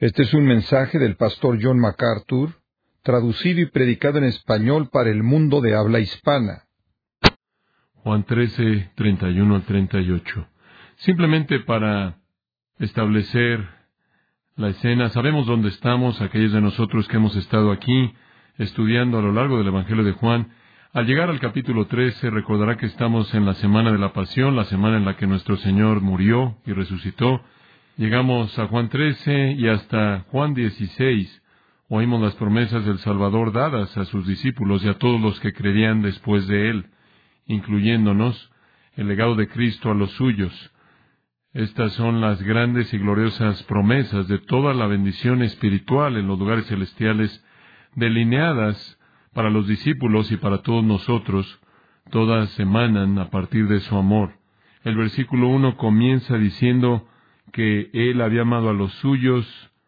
Este es un mensaje del pastor John MacArthur, traducido y predicado en español para el mundo de habla hispana. Juan 13, 31 al 38. Simplemente para establecer la escena, sabemos dónde estamos, aquellos de nosotros que hemos estado aquí estudiando a lo largo del Evangelio de Juan. Al llegar al capítulo 13, recordará que estamos en la semana de la Pasión, la semana en la que nuestro Señor murió y resucitó. Llegamos a Juan 13 y hasta Juan 16 oímos las promesas del Salvador dadas a sus discípulos y a todos los que creerían después de Él, incluyéndonos el legado de Cristo a los suyos. Estas son las grandes y gloriosas promesas de toda la bendición espiritual en los lugares celestiales, delineadas para los discípulos y para todos nosotros. Todas emanan a partir de su amor. El versículo 1 comienza diciendo que Él había amado a los suyos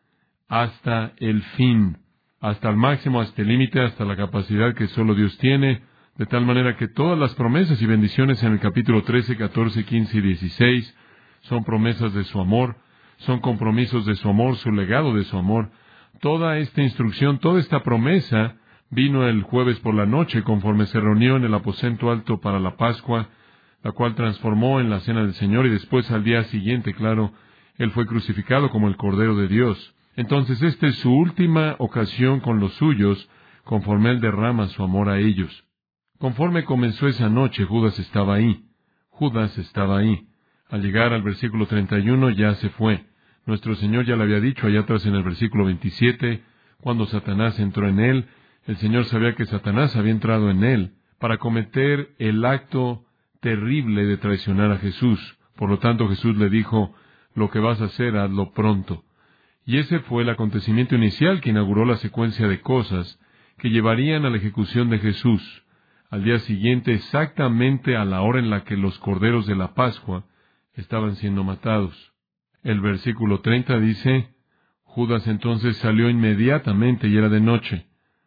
hasta el fin, hasta el máximo, hasta el límite, hasta la capacidad que solo Dios tiene, de tal manera que todas las promesas y bendiciones en el capítulo 13, 14, 15 y 16 son promesas de su amor, son compromisos de su amor, su legado de su amor. Toda esta instrucción, toda esta promesa vino el jueves por la noche conforme se reunió en el aposento alto para la Pascua, la cual transformó en la cena del Señor, y después al día siguiente, claro, Él fue crucificado como el Cordero de Dios. Entonces esta es su última ocasión con los suyos, conforme Él derrama su amor a ellos. Conforme comenzó esa noche, Judas estaba ahí. Judas estaba ahí. Al llegar al versículo 31 ya se fue. Nuestro Señor ya le había dicho allá atrás en el versículo 27, cuando Satanás entró en él, el Señor sabía que Satanás había entrado en él para cometer el acto terrible de traicionar a Jesús. Por lo tanto, Jesús le dijo, lo que vas a hacer, hazlo pronto. Y ese fue el acontecimiento inicial que inauguró la secuencia de cosas que llevarían a la ejecución de Jesús. Al día siguiente, exactamente a la hora en la que los corderos de la Pascua estaban siendo matados. El versículo 30 dice, Judas entonces salió inmediatamente y era de noche.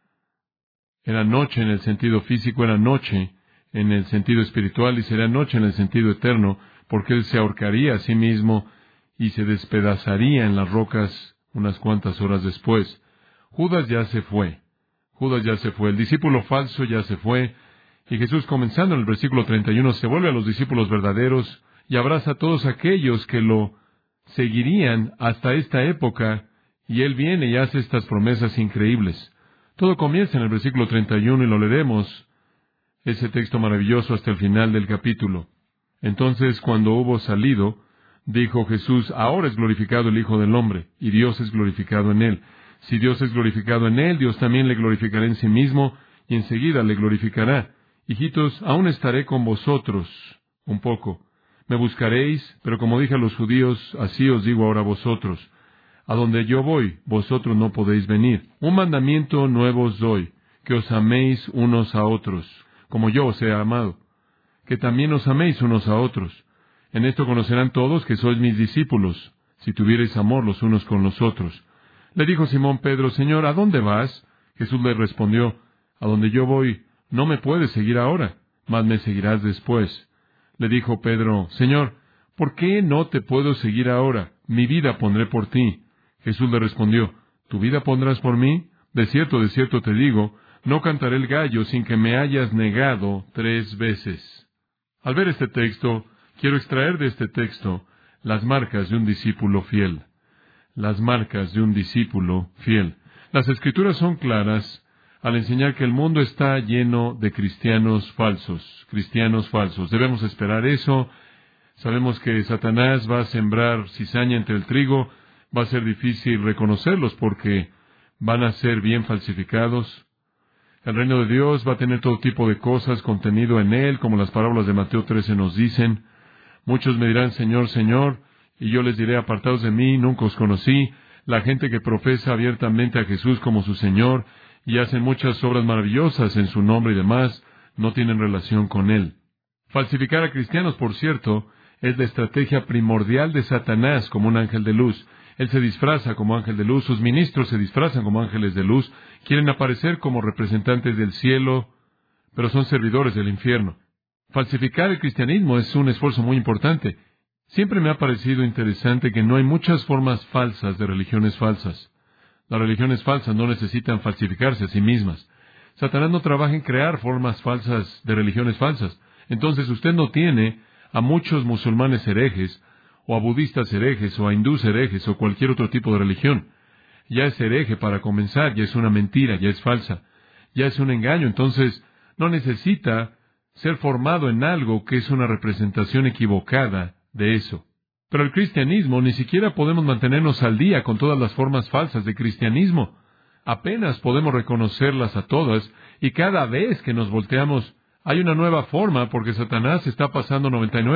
Era noche en el sentido físico, era noche en el sentido espiritual y será noche en el sentido eterno, porque él se ahorcaría a sí mismo y se despedazaría en las rocas unas cuantas horas después. Judas ya se fue. Judas ya se fue. El discípulo falso ya se fue. Y Jesús, comenzando en el versículo 31, se vuelve a los discípulos verdaderos y abraza a todos aquellos que lo seguirían hasta esta época. Y Él viene y hace estas promesas increíbles. Todo comienza en el versículo 31 y lo leeremos, ese texto maravilloso hasta el final del capítulo. Entonces, cuando hubo salido, dijo Jesús, ahora es glorificado el Hijo del Hombre, y Dios es glorificado en Él. Si Dios es glorificado en Él, Dios también le glorificará en sí mismo, y enseguida le glorificará. Hijitos, aún estaré con vosotros un poco. Me buscaréis, pero como dije a los judíos, así os digo ahora a vosotros. A donde yo voy, vosotros no podéis venir. Un mandamiento nuevo os doy, que os améis unos a otros, como yo os he amado. Que también os améis unos a otros. En esto conocerán todos que sois mis discípulos, si tuviereis amor los unos con los otros. Le dijo Simón Pedro, Señor, ¿a dónde vas? Jesús le respondió, a donde yo voy, no me puedes seguir ahora, mas me seguirás después. Le dijo Pedro, Señor, ¿por qué no te puedo seguir ahora? Mi vida pondré por ti. Jesús le respondió, ¿tu vida pondrás por mí? De cierto te digo, no cantaré el gallo sin que me hayas negado 3 veces. Al ver este texto, quiero extraer de este texto las marcas de un discípulo fiel. Las marcas de un discípulo fiel. Las Escrituras son claras al enseñar que el mundo está lleno de cristianos falsos. Cristianos falsos. Debemos esperar eso. Sabemos que Satanás va a sembrar cizaña entre el trigo. Va a ser difícil reconocerlos porque van a ser bien falsificados. El reino de Dios va a tener todo tipo de cosas contenido en él, como las parábolas de Mateo 13 nos dicen. Muchos me dirán, Señor, Señor, y yo les diré, apartados de mí, nunca os conocí. La gente que profesa abiertamente a Jesús como su Señor y hacen muchas obras maravillosas en su nombre y demás, no tienen relación con Él. Falsificar a cristianos, por cierto, es la estrategia primordial de Satanás como un ángel de luz. Él se disfraza como ángel de luz, sus ministros se disfrazan como ángeles de luz, quieren aparecer como representantes del cielo, pero son servidores del infierno. Falsificar el cristianismo es un esfuerzo muy importante. Siempre me ha parecido interesante que no hay muchas formas falsas de religiones falsas. Las religiones falsas no necesitan falsificarse a sí mismas. Satanás no trabaja en crear formas falsas de religiones falsas. Entonces usted no tiene a muchos musulmanes herejes, o a budistas herejes, o a hindús herejes, o cualquier otro tipo de religión. Ya es hereje para comenzar, ya es una mentira, ya es falsa, ya es un engaño. Entonces no necesita ser formado en algo que es una representación equivocada de eso. Pero el cristianismo, ni siquiera podemos mantenernos al día con todas las formas falsas de cristianismo. Apenas podemos reconocerlas a todas, y cada vez que nos volteamos, hay una nueva forma, porque Satanás está pasando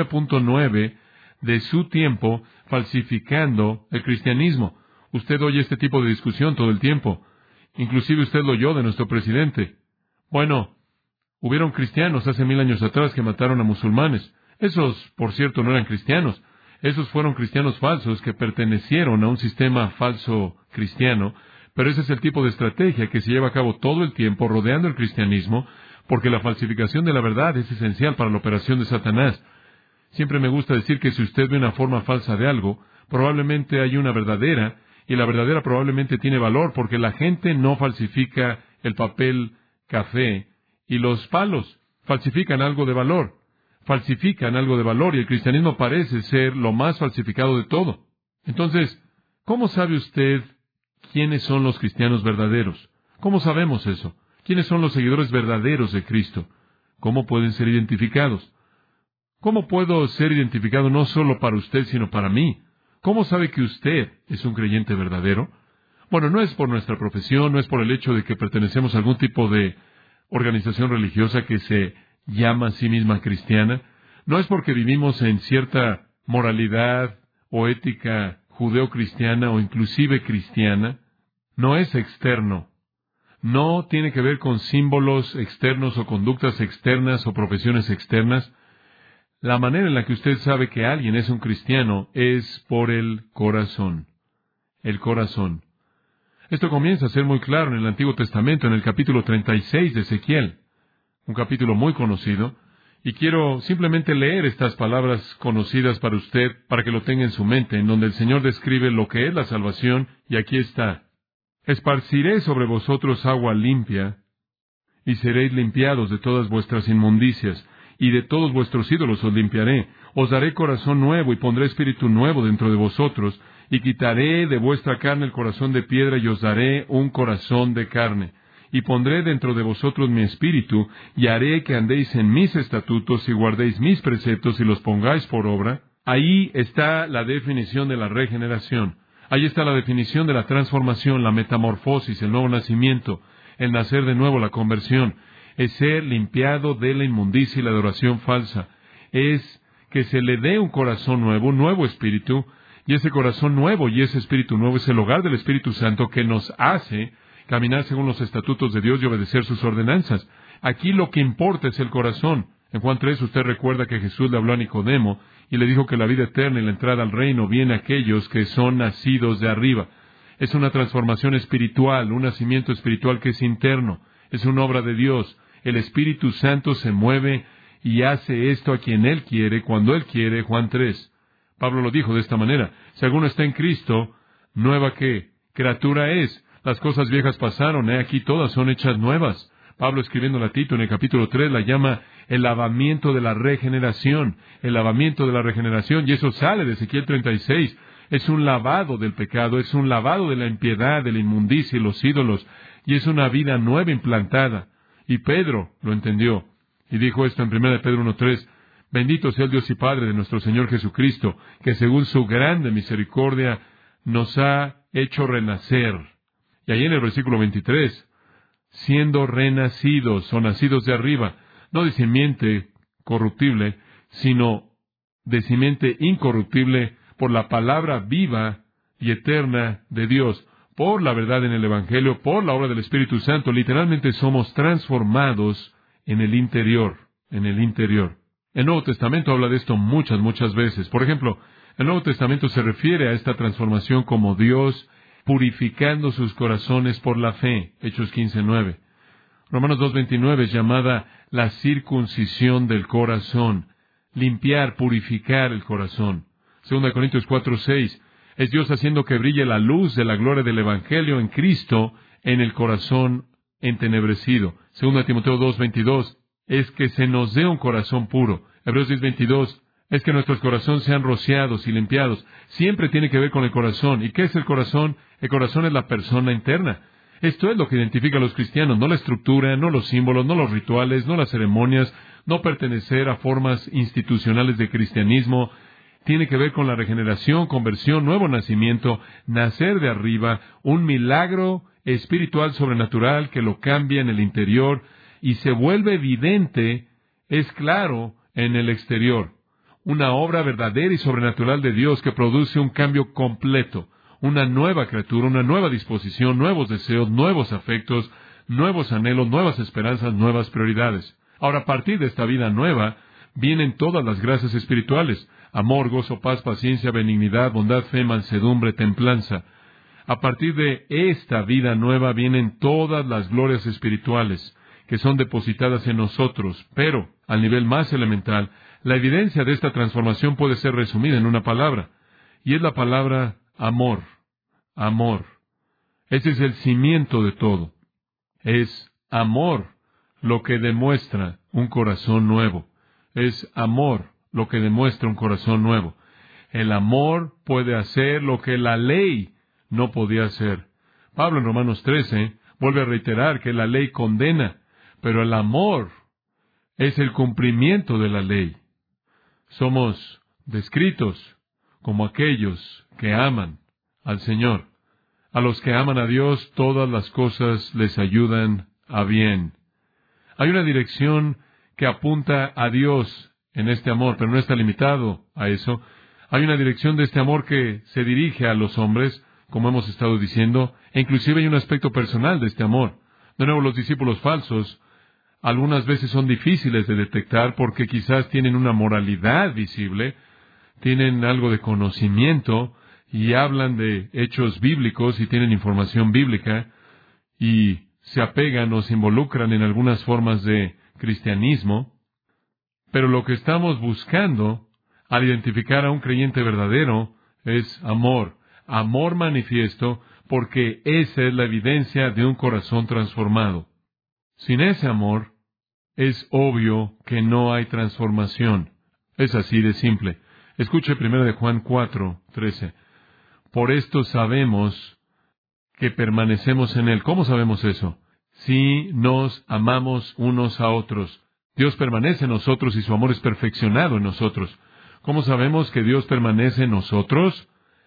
99.9 de su tiempo falsificando el cristianismo. Usted oye este tipo de discusión todo el tiempo. Inclusive usted lo oyó de nuestro presidente. Bueno, hubieron cristianos hace 1000 años atrás que mataron a musulmanes. Esos, por cierto, no eran cristianos. Esos fueron cristianos falsos que pertenecieron a un sistema falso cristiano. Pero ese es el tipo de estrategia que se lleva a cabo todo el tiempo rodeando el cristianismo, porque la falsificación de la verdad es esencial para la operación de Satanás. Siempre me gusta decir que si usted ve una forma falsa de algo, probablemente hay una verdadera, y la verdadera probablemente tiene valor, porque la gente no falsifica el papel café y los palos. Falsifican algo de valor. Falsifican algo de valor, y el cristianismo parece ser lo más falsificado de todo. Entonces, ¿cómo sabe usted quiénes son los cristianos verdaderos? ¿Cómo sabemos eso? ¿Quiénes son los seguidores verdaderos de Cristo? ¿Cómo pueden ser identificados? ¿Cómo puedo ser identificado no solo para usted, sino para mí? ¿Cómo sabe que usted es un creyente verdadero? Bueno, no es por nuestra profesión, no es por el hecho de que pertenecemos a algún tipo de organización religiosa que se llama a sí misma cristiana. No es porque vivimos en cierta moralidad o ética judeo-cristiana o inclusive cristiana. No es externo. No tiene que ver con símbolos externos o conductas externas o profesiones externas. La manera en la que usted sabe que alguien es un cristiano es por el corazón. El corazón. Esto comienza a ser muy claro en el Antiguo Testamento, en el capítulo 36 de Ezequiel, un capítulo muy conocido, y quiero simplemente leer estas palabras conocidas para usted, para que lo tenga en su mente, en donde el Señor describe lo que es la salvación, y aquí está. Esparciré sobre vosotros agua limpia, y seréis limpiados de todas vuestras inmundicias, y de todos vuestros ídolos os limpiaré. Os daré corazón nuevo, y pondré espíritu nuevo dentro de vosotros, y quitaré de vuestra carne el corazón de piedra, y os daré un corazón de carne. Y pondré dentro de vosotros mi espíritu, y haré que andéis en mis estatutos, y guardéis mis preceptos, y los pongáis por obra. Ahí está la definición de la regeneración. Ahí está la definición de la transformación, la metamorfosis, el nuevo nacimiento, el nacer de nuevo, la conversión. Es ser limpiado de la inmundicia y la adoración falsa. Es que se le dé un corazón nuevo, un nuevo espíritu, y ese corazón nuevo y ese espíritu nuevo es el hogar del Espíritu Santo que nos hace caminar según los estatutos de Dios y obedecer sus ordenanzas. Aquí lo que importa es el corazón. En Juan 3 usted recuerda que Jesús le habló a Nicodemo y le dijo que la vida eterna y la entrada al reino viene a aquellos que son nacidos de arriba. Es una transformación espiritual, un nacimiento espiritual que es interno. Es una obra de Dios. El Espíritu Santo se mueve y hace esto a quien Él quiere, cuando Él quiere. Juan 3. Pablo lo dijo de esta manera. Si alguno está en Cristo, ¿nueva qué? Criatura es. Las cosas viejas pasaron, aquí todas son hechas nuevas. Pablo, escribiendo a Tito en el capítulo 3, la llama el lavamiento de la regeneración. El lavamiento de la regeneración. Y eso sale de Ezequiel 36. Es un lavado del pecado, es un lavado de la impiedad, de la inmundicia y los ídolos. Y es una vida nueva implantada. Y Pedro lo entendió. Y dijo esto en 1 Pedro 1:3. Bendito sea el Dios y Padre de nuestro Señor Jesucristo, que según su grande misericordia nos ha hecho renacer. Y ahí en el versículo 23, siendo renacidos o nacidos de arriba, no de simiente corruptible, sino de simiente incorruptible por la palabra viva y eterna de Dios, por la verdad en el Evangelio, por la obra del Espíritu Santo. Literalmente somos transformados en el interior, en el interior. El Nuevo Testamento habla de esto muchas veces. Por ejemplo, el Nuevo Testamento se refiere a esta transformación como Dios purificando sus corazones por la fe. Hechos 15:9. Romanos 2:29 es llamada la circuncisión del corazón. Limpiar, purificar el corazón. 2 Corintios 4:6. Es Dios haciendo que brille la luz de la gloria del Evangelio en Cristo en el corazón entenebrecido. 2 Timoteo 2:22. Es que se nos dé un corazón puro. Hebreos 10:22. Es que nuestros corazones sean rociados y limpiados. Siempre tiene que ver con el corazón. ¿Y qué es el corazón? El corazón es la persona interna. Esto es lo que identifica a los cristianos, no la estructura, no los símbolos, no los rituales, no las ceremonias, no pertenecer a formas institucionales de cristianismo. Tiene que ver con la regeneración, conversión, nuevo nacimiento, nacer de arriba, un milagro espiritual sobrenatural que lo cambia en el interior y se vuelve evidente, es claro, en el exterior. Una obra verdadera y sobrenatural de Dios que produce un cambio completo, una nueva criatura, una nueva disposición, nuevos deseos, nuevos afectos, nuevos anhelos, nuevas esperanzas, nuevas prioridades. Ahora, a partir de esta vida nueva, vienen todas las gracias espirituales: amor, gozo, paz, paciencia, benignidad, bondad, fe, mansedumbre, templanza. A partir de esta vida nueva vienen todas las glorias espirituales que son depositadas en nosotros, pero, al nivel más elemental, la evidencia de esta transformación puede ser resumida en una palabra, y es la palabra amor. Amor. Ese es el cimiento de todo. Es amor lo que demuestra un corazón nuevo. Es amor lo que demuestra un corazón nuevo. El amor puede hacer lo que la ley no podía hacer. Pablo en Romanos 13 vuelve a reiterar que la ley condena, pero el amor es el cumplimiento de la ley. Somos descritos como aquellos que aman al Señor. A los que aman a Dios, todas las cosas les ayudan a bien. Hay una dirección que apunta a Dios en este amor, pero no está limitado a eso. Hay una dirección de este amor que se dirige a los hombres, como hemos estado diciendo, e inclusive hay un aspecto personal de este amor. De nuevo, los discípulos falsos algunas veces son difíciles de detectar porque quizás tienen una moralidad visible, tienen algo de conocimiento y hablan de hechos bíblicos y tienen información bíblica y se apegan o se involucran en algunas formas de cristianismo. Pero lo que estamos buscando al identificar a un creyente verdadero es amor. Amor manifiesto, porque esa es la evidencia de un corazón transformado. Sin ese amor, es obvio que no hay transformación. Es así de simple. Escuche 1 Juan 4:13. Por esto sabemos que permanecemos en Él. ¿Cómo sabemos eso? Si nos amamos unos a otros. Dios permanece en nosotros y su amor es perfeccionado en nosotros. ¿Cómo sabemos que Dios permanece en nosotros?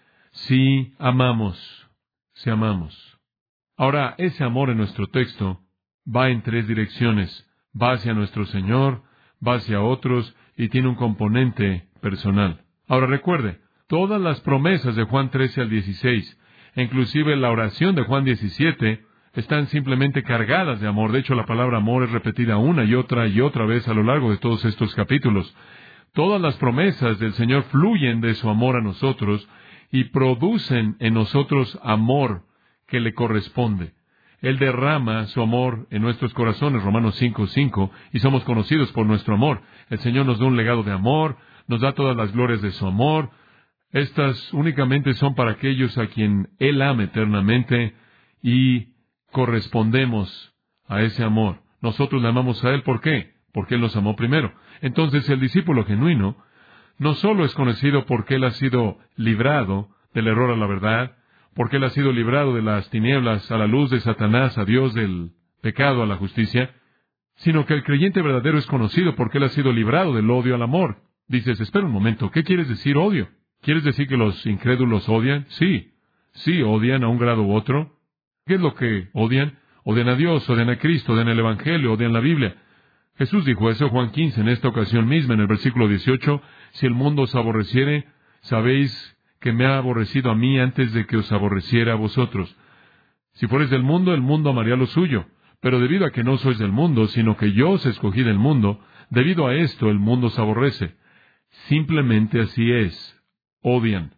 Si amamos. Si amamos. Ahora, ese amor en nuestro texto va en tres direcciones. Va hacia nuestro Señor, va hacia otros y tiene un componente personal. Ahora recuerde, todas las promesas de Juan 13 al 16, inclusive la oración de Juan 17, están simplemente cargadas de amor. De hecho, la palabra amor es repetida una y otra vez a lo largo de todos estos capítulos. Todas las promesas del Señor fluyen de su amor a nosotros y producen en nosotros amor que le corresponde. Él derrama su amor en nuestros corazones, Romanos 5:5, y somos conocidos por nuestro amor. El Señor nos da un legado de amor, nos da todas las glorias de su amor. Estas únicamente son para aquellos a quien Él ama eternamente y correspondemos a ese amor. Nosotros le amamos a Él, ¿por qué? Porque Él nos amó primero. Entonces, el discípulo genuino no solo es conocido porque Él ha sido librado del error a la verdad, porque Él ha sido librado de las tinieblas a la luz de Satanás, a Dios del pecado a la justicia, sino que el creyente verdadero es conocido porque Él ha sido librado del odio al amor. Dices, espera un momento, ¿qué quieres decir odio? ¿Quieres decir que los incrédulos odian? Sí, odian a un grado u otro. ¿Qué es lo que odian? Odian a Dios, odian a Cristo, odian el Evangelio, odian la Biblia. Jesús dijo eso, Juan 15, en esta ocasión misma, en el versículo 18, si el mundo os aborreciere, sabéis que me ha aborrecido a mí antes de que os aborreciera a vosotros. Si fueres del mundo, el mundo amaría lo suyo. Pero debido a que no sois del mundo, sino que yo os escogí del mundo, debido a esto el mundo os aborrece. Simplemente así es. Odian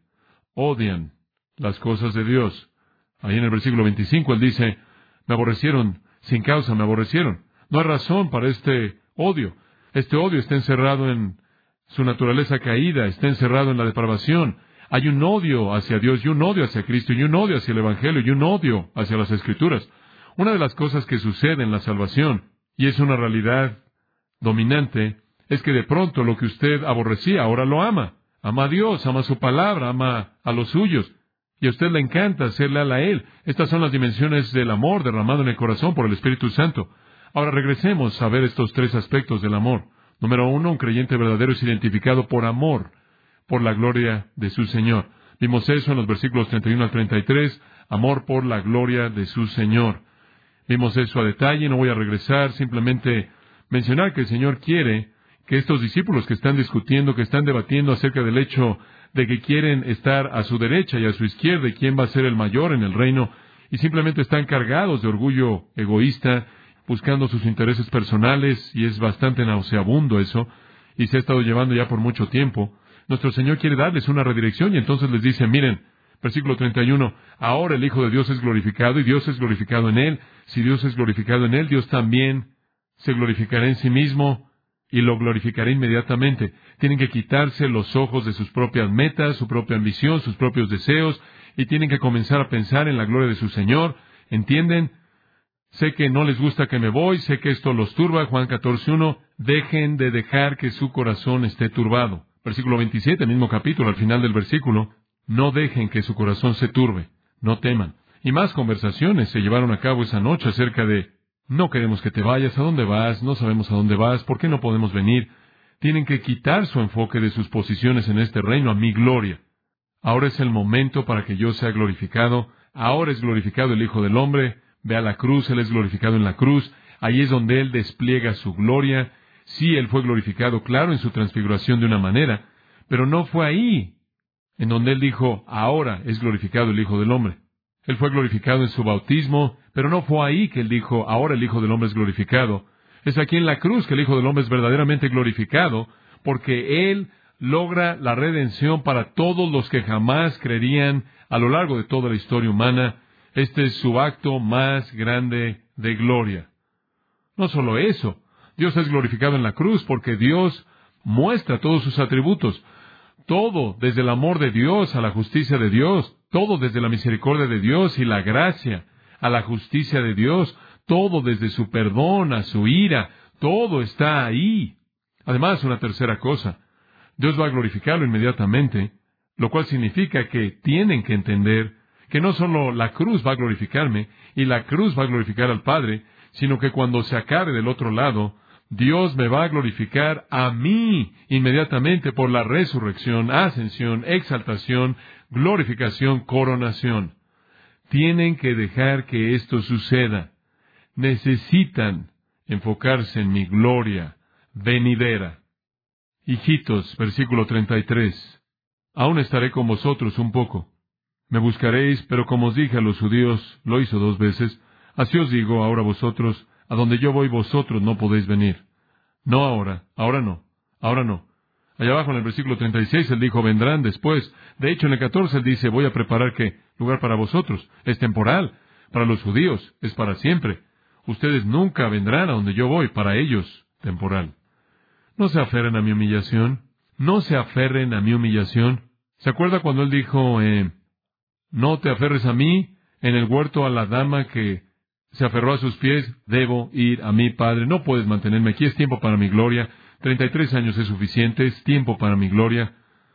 las cosas de Dios. Ahí en el versículo 25 Él dice, me aborrecieron, sin causa me aborrecieron. No hay razón para este odio. Este odio está encerrado en Su naturaleza caída está encerrado en la depravación. Hay un odio hacia Dios y un odio hacia Cristo y un odio hacia el Evangelio y un odio hacia las Escrituras. Una de las cosas que sucede en la salvación, y es una realidad dominante, es que de pronto lo que usted aborrecía ahora lo ama. Ama a Dios, ama su palabra, ama a los suyos. Y a usted le encanta ser leal a Él. Estas son las dimensiones del amor derramado en el corazón por el Espíritu Santo. Ahora regresemos a ver estos tres aspectos del amor. Número 1, un creyente verdadero es identificado por amor, por la gloria de su Señor. Vimos eso en los versículos 31 al 33, amor por la gloria de su Señor. Vimos eso a detalle, no voy a regresar, simplemente mencionar que el Señor quiere que estos discípulos que están discutiendo, que están debatiendo acerca del hecho de que quieren estar a su derecha y a su izquierda y quién va a ser el mayor en el reino, y simplemente están cargados de orgullo egoísta, buscando sus intereses personales, y es bastante nauseabundo eso, y se ha estado llevando ya por mucho tiempo. Nuestro Señor quiere darles una redirección, y entonces les dice, miren, versículo 31, ahora el Hijo de Dios es glorificado, y Dios es glorificado en Él. Si Dios es glorificado en Él, Dios también se glorificará en sí mismo, y lo glorificará inmediatamente. Tienen que quitarse los ojos de sus propias metas, su propia ambición, sus propios deseos, y tienen que comenzar a pensar en la gloria de su Señor. ¿Entienden? Sé que no les gusta que me voy, sé que esto los turba. Juan 14:1, dejen de dejar que su corazón esté turbado. Versículo 27, mismo capítulo, al final del versículo, no dejen que su corazón se turbe, no teman. Y más conversaciones se llevaron a cabo esa noche acerca de, no queremos que te vayas, ¿a dónde vas? No sabemos a dónde vas, ¿por qué no podemos venir? Tienen que quitar su enfoque de sus posiciones en este reino a mi gloria. Ahora es el momento para que yo sea glorificado, ahora es glorificado el Hijo del Hombre. Ve a la cruz, Él es glorificado en la cruz. Ahí es donde Él despliega su gloria. Sí, Él fue glorificado, claro, en su transfiguración de una manera, pero no fue ahí en donde Él dijo, ahora es glorificado el Hijo del Hombre. Él fue glorificado en su bautismo, pero no fue ahí que Él dijo, ahora el Hijo del Hombre es glorificado. Es aquí en la cruz que el Hijo del Hombre es verdaderamente glorificado, porque Él logra la redención para todos los que jamás creerían a lo largo de toda la historia humana. Este es su acto más grande de gloria. No solo eso, Dios es glorificado en la cruz porque Dios muestra todos sus atributos. Todo, desde el amor de Dios a la justicia de Dios, todo desde la misericordia de Dios y la gracia a la justicia de Dios, todo desde su perdón a su ira, todo está ahí. Además, una tercera cosa, Dios va a glorificarlo inmediatamente, lo cual significa que tienen que entender que no solo la cruz va a glorificarme y la cruz va a glorificar al Padre, sino que cuando se acabe del otro lado, Dios me va a glorificar a mí inmediatamente por la resurrección, ascensión, exaltación, glorificación, coronación. Tienen que dejar que esto suceda. Necesitan enfocarse en mi gloria venidera. Hijitos, versículo 33. Aún estaré con vosotros un poco. Me buscaréis, pero como os dije a los judíos, lo hizo 2 veces, así os digo ahora vosotros, a donde yo voy vosotros no podéis venir. No ahora, ahora no, ahora no. Allá abajo en el versículo 36 él dijo, vendrán después. De hecho en el 14 él dice, voy a preparar ¿qué? Lugar para vosotros. Es temporal. Para los judíos es para siempre. Ustedes nunca vendrán a donde yo voy, para ellos, temporal. No se aferren a mi humillación. No se aferren a mi humillación. ¿Se acuerda cuando él dijo, no te aferres a mí, en el huerto a la dama que se aferró a sus pies? Debo ir a mi Padre. No puedes mantenerme aquí. Es tiempo para mi gloria. 33 años es suficiente. Es tiempo para mi gloria.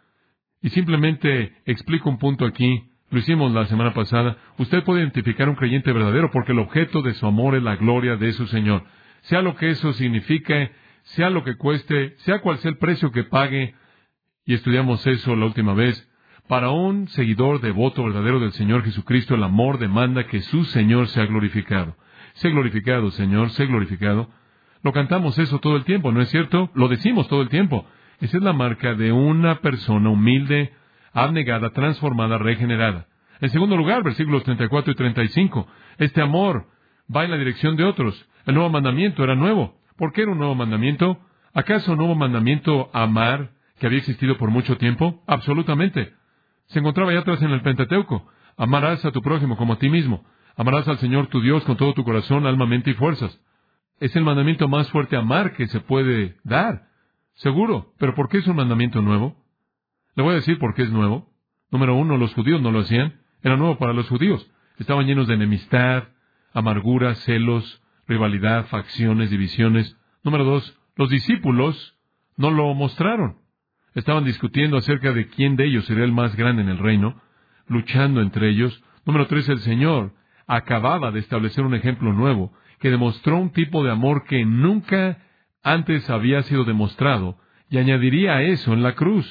Y simplemente explico un punto aquí. Lo hicimos la semana pasada. Usted puede identificar un creyente verdadero porque el objeto de su amor es la gloria de su Señor. Sea lo que eso signifique, sea lo que cueste, sea cual sea el precio que pague. Y estudiamos eso la última vez. Para un seguidor devoto verdadero del Señor Jesucristo, el amor demanda que su Señor sea glorificado. Sé glorificado, Señor, sé glorificado. Lo cantamos eso todo el tiempo, ¿no es cierto? Lo decimos todo el tiempo. Esa es la marca de una persona humilde, abnegada, transformada, regenerada. En segundo lugar, versículos 34 y 35. Este amor va en la dirección de otros. El nuevo mandamiento era nuevo. ¿Por qué era un nuevo mandamiento? ¿Acaso un nuevo mandamiento amar que había existido por mucho tiempo? Absolutamente. Se encontraba allá atrás en el Pentateuco. Amarás a tu prójimo como a ti mismo. Amarás al Señor tu Dios con todo tu corazón, alma, mente y fuerzas. Es el mandamiento más fuerte amar que se puede dar. Seguro, pero ¿por qué es un mandamiento nuevo? Le voy a decir por qué es nuevo. Número 1, los judíos no lo hacían. Era nuevo para los judíos. Estaban llenos de enemistad, amargura, celos, rivalidad, facciones, divisiones. Número 2, los discípulos no lo mostraron. Estaban discutiendo acerca de quién de ellos sería el más grande en el reino, luchando entre ellos. Número 3, el Señor acababa de establecer un ejemplo nuevo que demostró un tipo de amor que nunca antes había sido demostrado, y añadiría a eso en la cruz.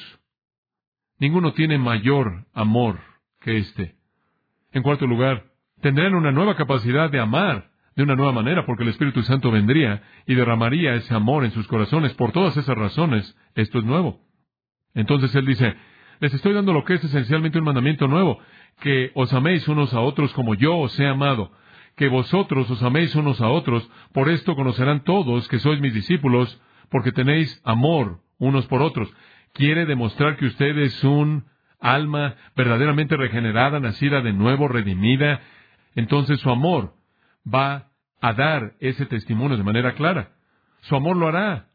Ninguno tiene mayor amor que este. En cuarto lugar, tendrán una nueva capacidad de amar de una nueva manera, porque el Espíritu Santo vendría y derramaría ese amor en sus corazones. Por todas esas razones, esto es nuevo. Entonces Él dice, les estoy dando lo que es esencialmente un mandamiento nuevo, que os améis unos a otros como yo os he amado, que vosotros os améis unos a otros. Por esto conocerán todos que sois mis discípulos, porque tenéis amor unos por otros. Quiere demostrar que usted es un alma verdaderamente regenerada, nacida de nuevo, redimida. Entonces su amor va a dar ese testimonio de manera clara. Su amor lo hará.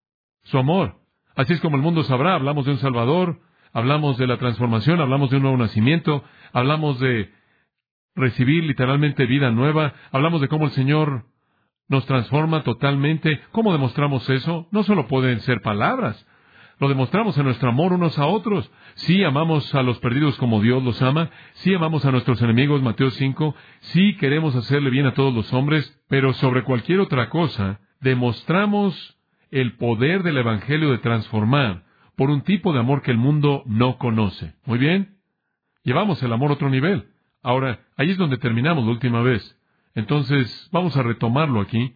Su amor. Así es como el mundo sabrá. Hablamos de un Salvador, hablamos de la transformación, hablamos de un nuevo nacimiento, hablamos de recibir literalmente vida nueva, hablamos de cómo el Señor nos transforma totalmente. ¿Cómo demostramos eso? No solo pueden ser palabras. Lo demostramos en nuestro amor unos a otros. Sí amamos a los perdidos como Dios los ama. Sí amamos a nuestros enemigos, Mateo 5. Sí queremos hacerle bien a todos los hombres. Pero sobre cualquier otra cosa, demostramos el poder del Evangelio de transformar por un tipo de amor que el mundo no conoce. ¿Muy bien? Llevamos el amor a otro nivel. Ahora, ahí es donde terminamos la última vez. Entonces, vamos a retomarlo aquí.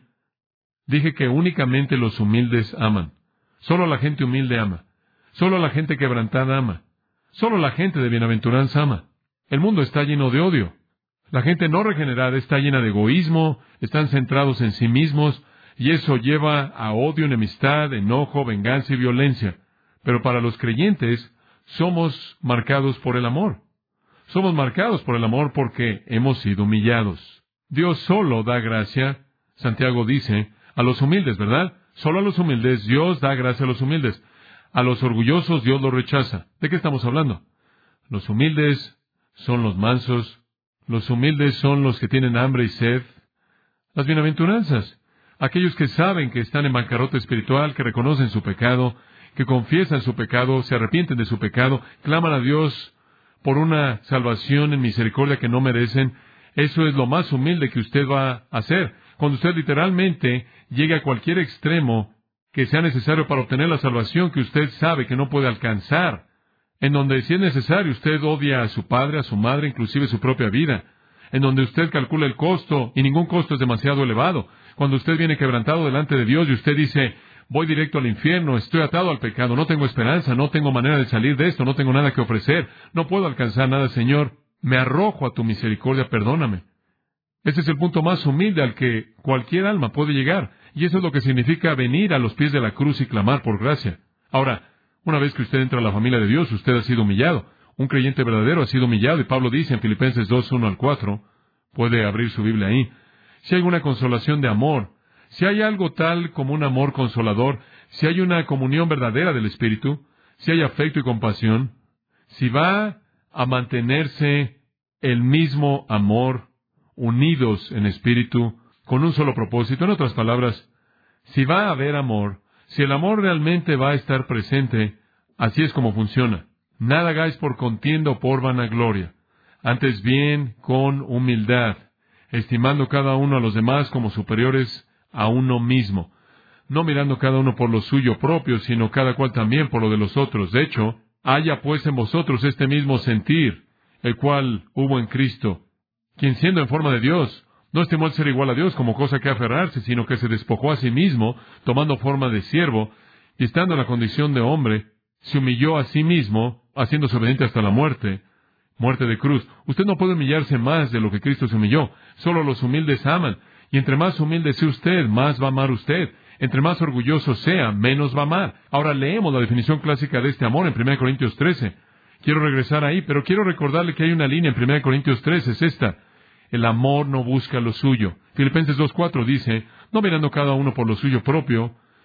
Dije que únicamente los humildes aman. Solo la gente humilde ama. Solo la gente quebrantada ama. Solo la gente de bienaventuranza ama. El mundo está lleno de odio. La gente no regenerada está llena de egoísmo, están centrados en sí mismos, y eso lleva a odio, enemistad, enojo, venganza y violencia. Pero para los creyentes, somos marcados por el amor. Somos marcados por el amor porque hemos sido humillados. Dios solo da gracia, Santiago dice, a los humildes, ¿verdad? Solo a los humildes, Dios da gracia a los humildes. A los orgullosos, Dios los rechaza. ¿De qué estamos hablando? Los humildes son los mansos. Los humildes son los que tienen hambre y sed. Las bienaventuranzas. Aquellos que saben que están en bancarrota espiritual, que reconocen su pecado, que confiesan su pecado, se arrepienten de su pecado, claman a Dios por una salvación en misericordia que no merecen. Eso es lo más humilde que usted va a hacer. Cuando usted literalmente llegue a cualquier extremo que sea necesario para obtener la salvación que usted sabe que no puede alcanzar, en donde si es necesario usted odia a su padre, a su madre, inclusive su propia vida, en donde usted calcula el costo y ningún costo es demasiado elevado, cuando usted viene quebrantado delante de Dios y usted dice, voy directo al infierno, estoy atado al pecado, no tengo esperanza, no tengo manera de salir de esto, no tengo nada que ofrecer, no puedo alcanzar nada, Señor, me arrojo a tu misericordia, perdóname. Ese es el punto más humilde al que cualquier alma puede llegar, y eso es lo que significa venir a los pies de la cruz y clamar por gracia. Ahora, una vez que usted entra a la familia de Dios, usted ha sido humillado. Un creyente verdadero ha sido humillado, y Pablo dice en Filipenses 2, 1 al 4, puede abrir su Biblia ahí, si hay una consolación de amor, si hay algo tal como un amor consolador, si hay una comunión verdadera del Espíritu, si hay afecto y compasión, si va a mantenerse el mismo amor, unidos en espíritu, con un solo propósito. En otras palabras, si va a haber amor, si el amor realmente va a estar presente, así es como funciona. Nada hagáis por contienda o por vanagloria, antes bien con humildad, estimando cada uno a los demás como superiores a uno mismo, no mirando cada uno por lo suyo propio, sino cada cual también por lo de los otros. De hecho, haya pues en vosotros este mismo sentir, el cual hubo en Cristo, quien siendo en forma de Dios, no estimó el ser igual a Dios como cosa que aferrarse, sino que se despojó a sí mismo, tomando forma de siervo, y estando en la condición de hombre, se humilló a sí mismo, haciéndose obediente hasta la muerte de cruz. Usted no puede humillarse más de lo que Cristo se humilló. Solo los humildes aman. Y entre más humilde sea usted, más va a amar usted. Entre más orgulloso sea, menos va a amar. Ahora leemos la definición clásica de este amor en 1 Corintios 13. Quiero regresar ahí, pero quiero recordarle que hay una línea en 1 Corintios 13, es esta. El amor no busca lo suyo. Filipenses 2:4 dice, no mirando cada uno por lo suyo propio,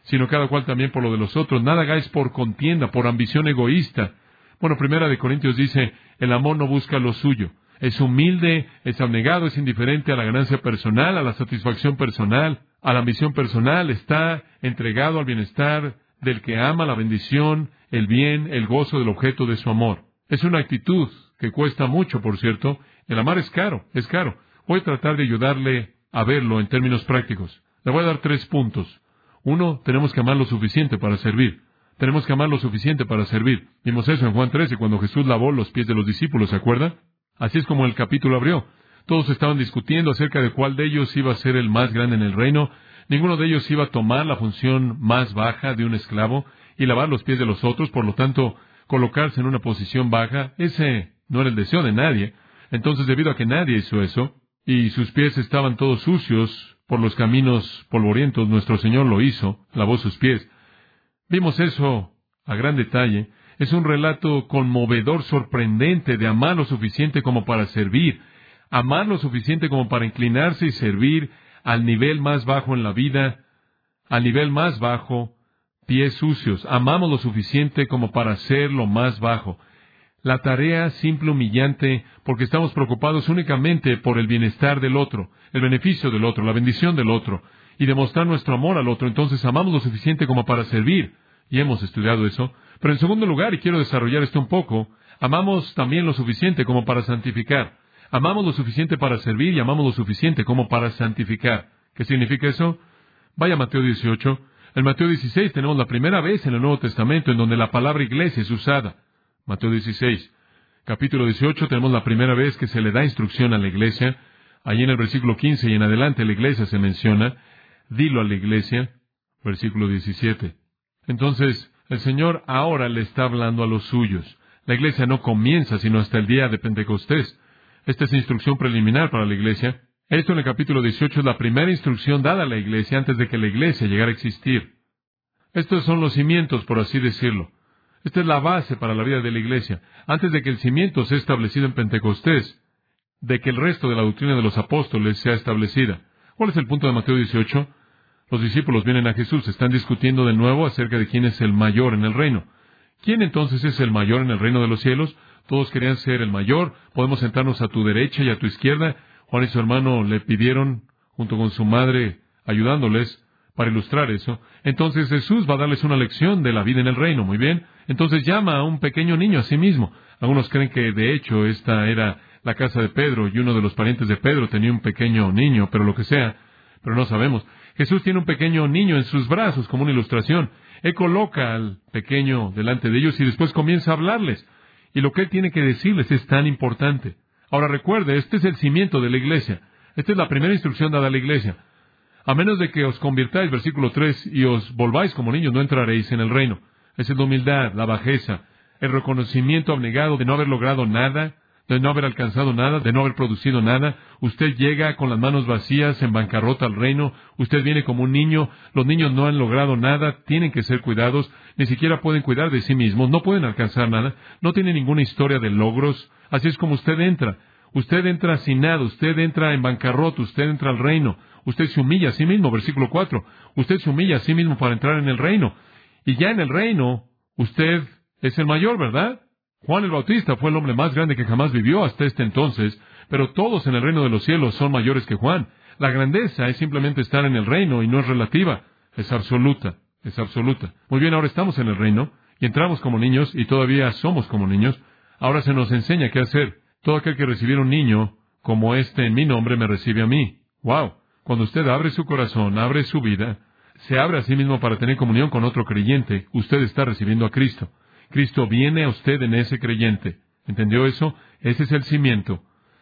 sino cada cual también por lo de los otros. Nada hagáis por contienda, por ambición egoísta. Bueno, 1 Corintios dice, el amor no busca lo suyo. Es humilde, es abnegado, es indiferente a la ganancia personal, a la satisfacción personal, a la ambición personal. Está entregado al bienestar del que ama, la bendición, el bien, el gozo del objeto de su amor. Es una actitud que cuesta mucho, por cierto. El amar es caro, es caro. Voy a tratar de ayudarle a verlo en términos prácticos. Le voy a dar 3 puntos. 1, tenemos que amar lo suficiente para servir. Tenemos que amar lo suficiente para servir. Vimos eso en Juan 13, cuando Jesús lavó los pies de los discípulos, ¿se acuerda? Así es como el capítulo abrió. Todos estaban discutiendo acerca de cuál de ellos iba a ser el más grande en el reino. Ninguno de ellos iba a tomar la función más baja de un esclavo y lavar los pies de los otros, por lo tanto, colocarse en una posición baja. Ese no era el deseo de nadie. Entonces, debido a que nadie hizo eso, y sus pies estaban todos sucios por los caminos polvorientos, nuestro Señor lo hizo, lavó sus pies. Vimos eso a gran detalle. Es un relato conmovedor, sorprendente, de amar lo suficiente como para servir, amar lo suficiente como para inclinarse y servir al nivel más bajo en la vida, al nivel más bajo, pies sucios. Amamos lo suficiente como para ser lo más bajo. La tarea simple, humillante, porque estamos preocupados únicamente por el bienestar del otro, el beneficio del otro, la bendición del otro, y demostrar nuestro amor al otro. Entonces amamos lo suficiente como para servir, y hemos estudiado eso. Pero en segundo lugar, y quiero desarrollar esto un poco, amamos también lo suficiente como para santificar. Amamos lo suficiente para servir y amamos lo suficiente como para santificar. ¿Qué significa eso? Vaya a Mateo 18. En Mateo 16 tenemos la primera vez en el Nuevo Testamento en donde la palabra iglesia es usada. Mateo 16. Capítulo 18 tenemos la primera vez que se le da instrucción a la iglesia. Allí en el versículo 15 y en adelante la iglesia se menciona. Dilo a la iglesia. Versículo 17. Entonces, el Señor ahora le está hablando a los suyos. La iglesia no comienza sino hasta el día de Pentecostés. Esta es instrucción preliminar para la iglesia. Esto en el capítulo 18 es la primera instrucción dada a la iglesia antes de que la iglesia llegara a existir. Estos son los cimientos, por así decirlo. Esta es la base para la vida de la iglesia. Antes de que el cimiento sea establecido en Pentecostés, de que el resto de la doctrina de los apóstoles sea establecida. ¿Cuál es el punto de Mateo 18? Los discípulos vienen a Jesús, están discutiendo de nuevo acerca de quién es el mayor en el reino. ¿Quién entonces es el mayor en el reino de los cielos? Todos querían ser el mayor. Podemos sentarnos a tu derecha y a tu izquierda. Juan y su hermano le pidieron, junto con su madre, ayudándoles para ilustrar eso. Entonces Jesús va a darles una lección de la vida en el reino. Muy bien. Entonces llama a un pequeño niño a sí mismo. Algunos creen que de hecho esta era la casa de Pedro y uno de los parientes de Pedro tenía un pequeño niño, pero lo que sea, pero no sabemos. Jesús tiene un pequeño niño en sus brazos como una ilustración. Él coloca al pequeño delante de ellos y después comienza a hablarles. Y lo que Él tiene que decirles es tan importante. Ahora recuerde, este es el cimiento de la iglesia. Esta es la primera instrucción dada a la iglesia. A menos de que os convirtáis, versículo 3, y os volváis como niños, no entraréis en el reino. Esa es la humildad, la bajeza, el reconocimiento abnegado de no haber logrado nada, de no haber alcanzado nada, de no haber producido nada. Usted llega con las manos vacías, en bancarrota al reino. Usted viene como un niño. Los niños no han logrado nada, tienen que ser cuidados. Ni siquiera pueden cuidar de sí mismos, no pueden alcanzar nada. No tienen ninguna historia de logros. Así es como usted entra. Usted entra sin nada, usted entra en bancarrota, usted entra al reino. Usted se humilla a sí mismo, versículo 4. Usted se humilla a sí mismo para entrar en el reino. Y ya en el reino, usted es el mayor, ¿verdad? Juan el Bautista fue el hombre más grande que jamás vivió hasta este entonces, pero todos en el reino de los cielos son mayores que Juan. La grandeza es simplemente estar en el reino y no es relativa, es absoluta, es absoluta. Muy bien, ahora estamos en el reino y entramos como niños y todavía somos como niños. Ahora se nos enseña qué hacer. Todo aquel que recibiera un niño como este en mi nombre me recibe a mí. ¡Wow! Cuando usted abre su corazón, abre su vida, se abre a sí mismo para tener comunión con otro creyente, usted está recibiendo a Cristo. Cristo viene a usted en ese creyente. ¿Entendió eso? Ese es el cimiento.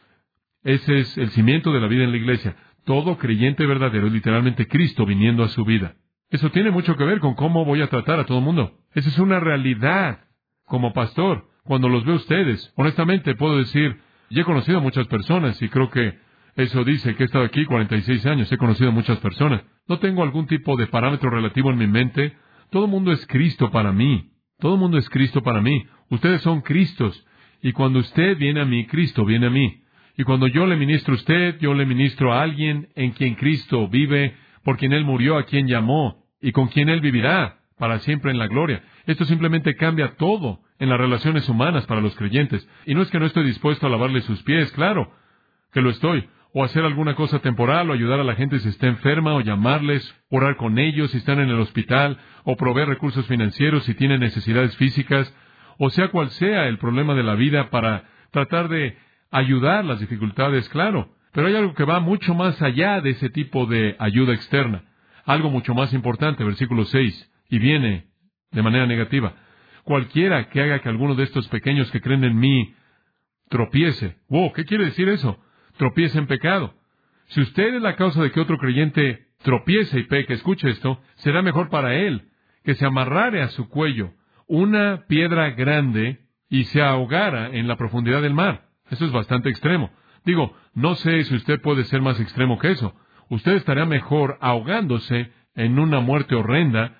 Ese es el cimiento de la vida en la iglesia. Todo creyente verdadero es literalmente Cristo viniendo a su vida. Eso tiene mucho que ver con cómo voy a tratar a todo el mundo. Esa es una realidad. Como pastor, cuando los veo a ustedes, honestamente puedo decir, yo he conocido a muchas personas y creo que eso dice que he estado aquí 46 años, he conocido a muchas personas. No tengo algún tipo de parámetro relativo en mi mente. Todo el mundo es Cristo para mí. Todo el mundo es Cristo para mí. Ustedes son Cristos. Y cuando usted viene a mí, Cristo viene a mí. Y cuando yo le ministro a usted, yo le ministro a alguien en quien Cristo vive, por quien Él murió, a quien llamó. y con quien Él vivirá para siempre en la gloria. Esto simplemente cambia todo en las relaciones humanas para los creyentes. Y no es que no estoy dispuesto a lavarle sus pies, claro que lo estoy, o hacer alguna cosa temporal, o ayudar a la gente si está enferma, o llamarles, orar con ellos si están en el hospital, o proveer recursos financieros si tienen necesidades físicas, o sea cual sea el problema de la vida, para tratar de ayudar las dificultades, claro. Pero hay algo que va mucho más allá de ese tipo de ayuda externa. Algo mucho más importante, versículo 6, y viene de manera negativa. Cualquiera que haga que alguno de estos pequeños que creen en mí tropiece. Wow, ¿qué quiere decir eso? Tropiece en pecado. Si usted es la causa de que otro creyente tropiece y peque, escuche esto, será mejor para él que se amarrare a su cuello una piedra grande y se ahogara en la profundidad del mar. Eso es bastante extremo. Digo, no sé si usted puede ser más extremo que eso. Usted estaría mejor ahogándose en una muerte horrenda,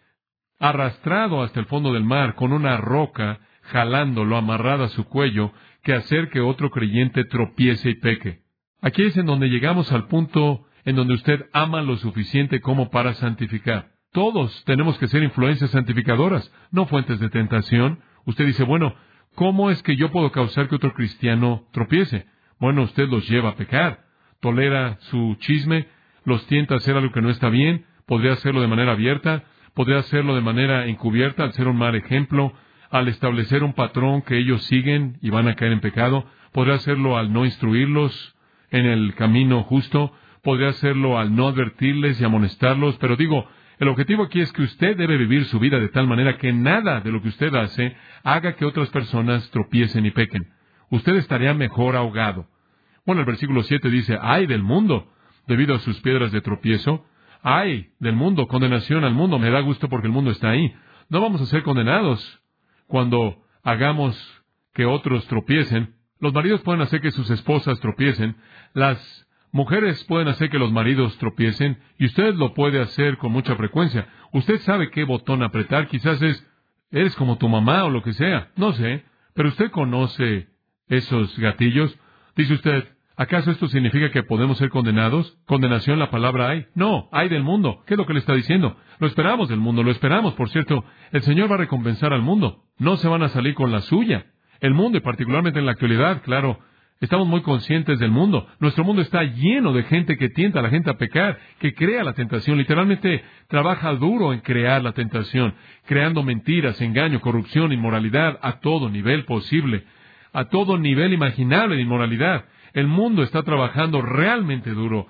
arrastrado hasta el fondo del mar con una roca jalándolo amarrada a su cuello, que hacer que otro creyente tropiece y peque. Aquí es en donde llegamos al punto en donde usted ama lo suficiente como para santificar. Todos tenemos que ser influencias santificadoras, no fuentes de tentación. Usted dice, bueno, ¿cómo es que yo puedo causar que otro cristiano tropiece? Bueno, usted los lleva a pecar, tolera su chisme, los tienta a hacer algo que no está bien, podría hacerlo de manera abierta, podría hacerlo de manera encubierta al ser un mal ejemplo, al establecer un patrón que ellos siguen y van a caer en pecado, podría hacerlo al no instruirlos en el camino justo, podría hacerlo al no advertirles y amonestarlos, pero digo, el objetivo aquí es que usted debe vivir su vida de tal manera que nada de lo que usted hace haga que otras personas tropiecen y pequen. Usted estaría mejor ahogado. Bueno, el versículo 7 dice, ¡ay del mundo! Debido a sus piedras de tropiezo. ¡Ay del mundo! Condenación al mundo. Me da gusto porque el mundo está ahí. No vamos a ser condenados cuando hagamos que otros tropiecen. Los maridos pueden hacer que sus esposas tropiecen. Las mujeres pueden hacer que los maridos tropiecen. Y usted lo puede hacer con mucha frecuencia. Usted sabe qué botón apretar. Quizás eres como tu mamá o lo que sea. No sé. Pero usted conoce esos gatillos. Dice usted, ¿acaso esto significa que podemos ser condenados? ¿Condenación la palabra hay? No, hay del mundo. ¿Qué es lo que le está diciendo? Lo esperamos del mundo, lo esperamos. Por cierto, el Señor va a recompensar al mundo. No se van a salir con la suya. El mundo, y particularmente en la actualidad, claro, estamos muy conscientes del mundo. Nuestro mundo está lleno de gente que tienta a la gente a pecar, que crea la tentación. Literalmente trabaja duro en crear la tentación, creando mentiras, engaño, corrupción, inmoralidad a todo nivel posible, a todo nivel imaginable de inmoralidad. El mundo está trabajando realmente duro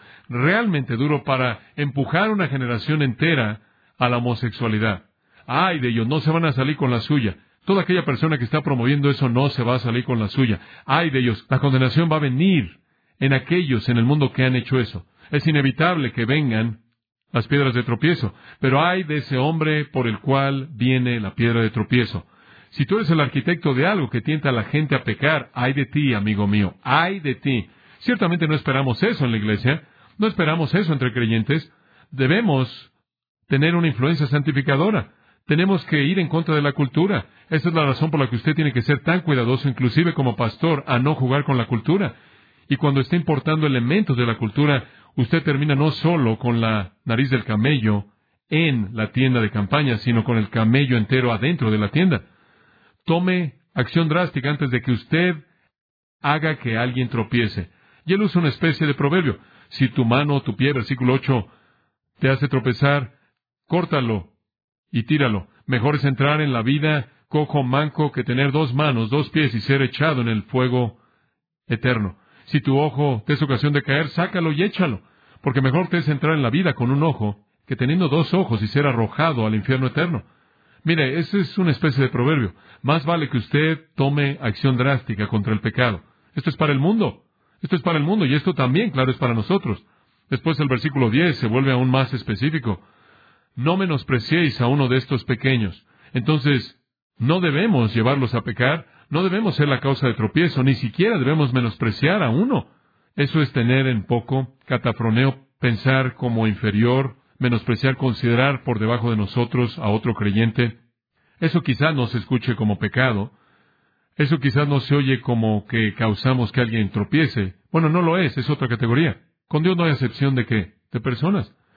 para empujar una generación entera a la homosexualidad. ¡Ay de ellos! No se van a salir con la suya. Toda aquella persona que está promoviendo eso no se va a salir con la suya. ¡Ay de ellos! La condenación va a venir en aquellos en el mundo que han hecho eso. Es inevitable que vengan las piedras de tropiezo, pero ¡ay de ese hombre por el cual viene la piedra de tropiezo! Si tú eres el arquitecto de algo que tienta a la gente a pecar, ¡ay de ti, amigo mío! ¡Ay de ti! Ciertamente no esperamos eso en la iglesia, no esperamos eso entre creyentes. Debemos tener una influencia santificadora. Tenemos que ir en contra de la cultura. Esa es la razón por la que usted tiene que ser tan cuidadoso, inclusive como pastor, a no jugar con la cultura. Y cuando esté importando elementos de la cultura, usted termina no solo con la nariz del camello en la tienda de campaña, sino con el camello entero adentro de la tienda. Tome acción drástica antes de que usted haga que alguien tropiece. Y él usa una especie de proverbio. Si tu mano o tu pie, versículo 8, te hace tropezar, córtalo y tíralo. Mejor es entrar en la vida cojo, manco, que tener 2 manos, 2 pies y ser echado en el fuego eterno. Si tu ojo te es ocasión de caer, sácalo y échalo. Porque mejor te es entrar en la vida con un ojo que teniendo 2 ojos y ser arrojado al infierno eterno. Mire, esa es una especie de proverbio. Más vale que usted tome acción drástica contra el pecado. Esto es para el mundo. Esto es para el mundo y esto también, claro, es para nosotros. Después el versículo 10 se vuelve aún más específico. No menospreciéis a uno de estos pequeños. Entonces, no debemos llevarlos a pecar, no debemos ser la causa de tropiezo, ni siquiera debemos menospreciar a uno. Eso es tener en poco, catafroneo, pensar como inferior, menospreciar, considerar por debajo de nosotros a otro creyente. Eso quizás no se escuche como pecado. Eso quizás no se oye como que causamos que alguien tropiece. Bueno, no lo es otra categoría. Con Dios no hay acepción de qué, de personas.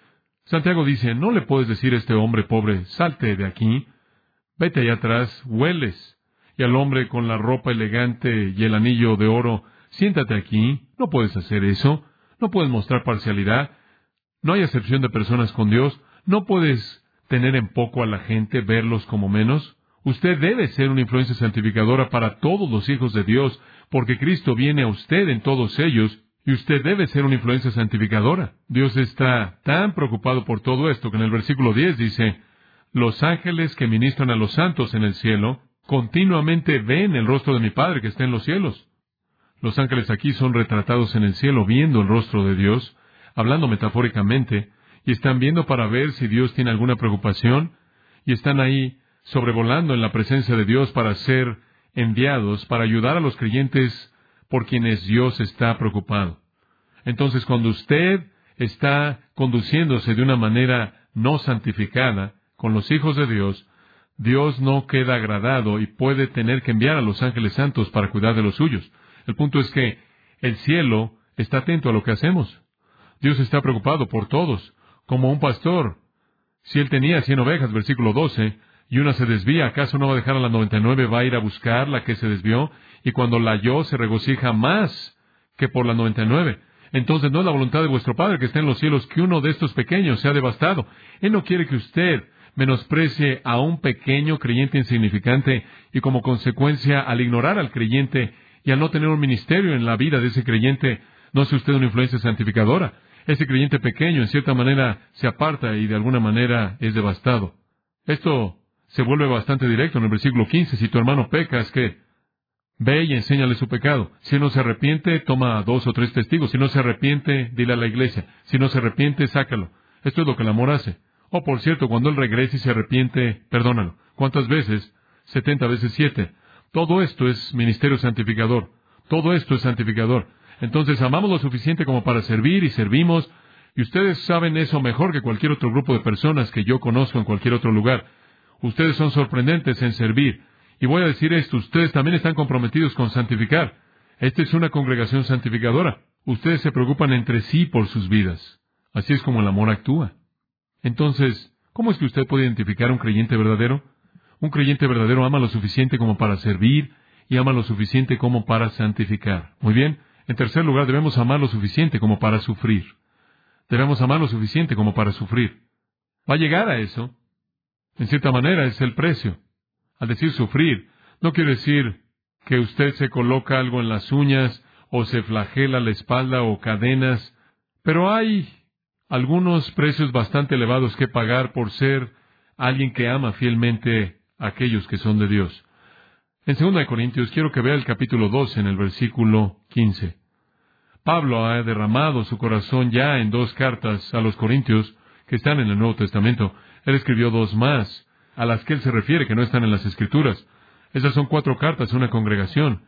Santiago dice, no le puedes decir a este hombre pobre, salte de aquí, vete allá atrás, hueles. Y al hombre con la ropa elegante y el anillo de oro, siéntate aquí. No puedes hacer eso. No puedes mostrar parcialidad. No hay acepción de personas con Dios. No puedes tener en poco a la gente, verlos como menos. Usted debe ser una influencia santificadora para todos los hijos de Dios, porque Cristo viene a usted en todos ellos, y usted debe ser una influencia santificadora. Dios está tan preocupado por todo esto que en el versículo 10 dice, los ángeles que ministran a los santos en el cielo continuamente ven el rostro de mi Padre que está en los cielos. Los ángeles aquí son retratados en el cielo viendo el rostro de Dios, hablando metafóricamente, y están viendo para ver si Dios tiene alguna preocupación, y están ahí sobrevolando en la presencia de Dios para ser enviados, para ayudar a los creyentes por quienes Dios está preocupado. Entonces, cuando usted está conduciéndose de una manera no santificada con los hijos de Dios, Dios no queda agradado y puede tener que enviar a los ángeles santos para cuidar de los suyos. El punto es que el cielo está atento a lo que hacemos. Dios está preocupado por todos, como un pastor. Si él tenía 100 ovejas, versículo 12, y una se desvía, ¿acaso no va a dejar a la 99? Va a ir a buscar la que se desvió, y cuando la halló se regocija más que por la 99. Entonces no es la voluntad de vuestro Padre que está en los cielos que uno de estos pequeños sea devastado. Él no quiere que usted menosprecie a un pequeño creyente insignificante, y como consecuencia, al ignorar al creyente y al no tener un ministerio en la vida de ese creyente, no sea usted una influencia santificadora. Ese creyente pequeño, en cierta manera, se aparta y de alguna manera es devastado. Esto se vuelve bastante directo en el versículo 15. Si tu hermano peca, es que ve y enséñale su pecado. Si no se arrepiente, toma a 2 o 3 testigos. Si no se arrepiente, dile a la iglesia. Si no se arrepiente, sácalo. Esto es lo que el amor hace. Oh, por cierto, cuando él regrese y se arrepiente, perdónalo. ¿Cuántas veces? 70 veces 7. Todo esto es ministerio santificador. Todo esto es santificador. Entonces, amamos lo suficiente como para servir y servimos. Y ustedes saben eso mejor que cualquier otro grupo de personas que yo conozco en cualquier otro lugar. Ustedes son sorprendentes en servir. Y voy a decir esto, ustedes también están comprometidos con santificar. Esta es una congregación santificadora. Ustedes se preocupan entre sí por sus vidas. Así es como el amor actúa. Entonces, ¿cómo es que usted puede identificar un creyente verdadero? Un creyente verdadero ama lo suficiente como para servir y ama lo suficiente como para santificar. Muy bien. En tercer lugar, debemos amar lo suficiente como para sufrir. Debemos amar lo suficiente como para sufrir. Va a llegar a eso. En cierta manera, es el precio. Al decir sufrir, no quiere decir que usted se coloca algo en las uñas o se flagela la espalda o cadenas, pero hay algunos precios bastante elevados que pagar por ser alguien que ama fielmente a aquellos que son de Dios. En 2 Corintios, quiero que vea el capítulo 12 en el versículo 15. Pablo ha derramado su corazón ya en 2 cartas a los Corintios que están en el Nuevo Testamento. Él escribió 2 más, a las que él se refiere, que no están en las Escrituras. Esas son 4 cartas a una congregación,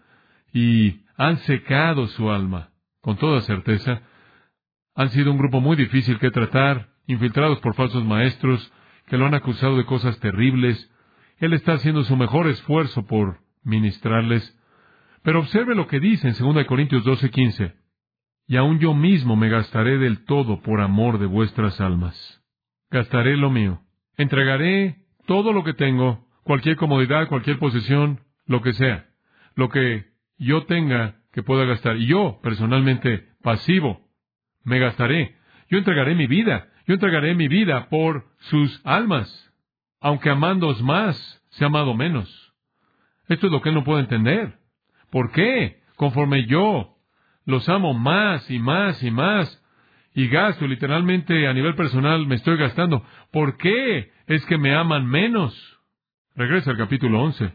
y han secado su alma, con toda certeza. Han sido un grupo muy difícil que tratar, infiltrados por falsos maestros, que lo han acusado de cosas terribles. Él está haciendo su mejor esfuerzo por ministrarles. Pero observe lo que dice en 2 Corintios 12:15. Y aun yo mismo me gastaré del todo por amor de vuestras almas. Gastaré lo mío. Entregaré todo lo que tengo, cualquier comodidad, cualquier posesión, lo que sea. Lo que yo tenga que pueda gastar. Y yo, personalmente, pasivo, me gastaré. Yo entregaré mi vida. Yo entregaré mi vida por sus almas. Aunque amándoos más, se ha amado menos. Esto es lo que él no puede entender. ¿Por qué? Conforme yo los amo más y más y más, y gasto literalmente a nivel personal, me estoy gastando. ¿Por qué es que me aman menos? Regresa al capítulo 11.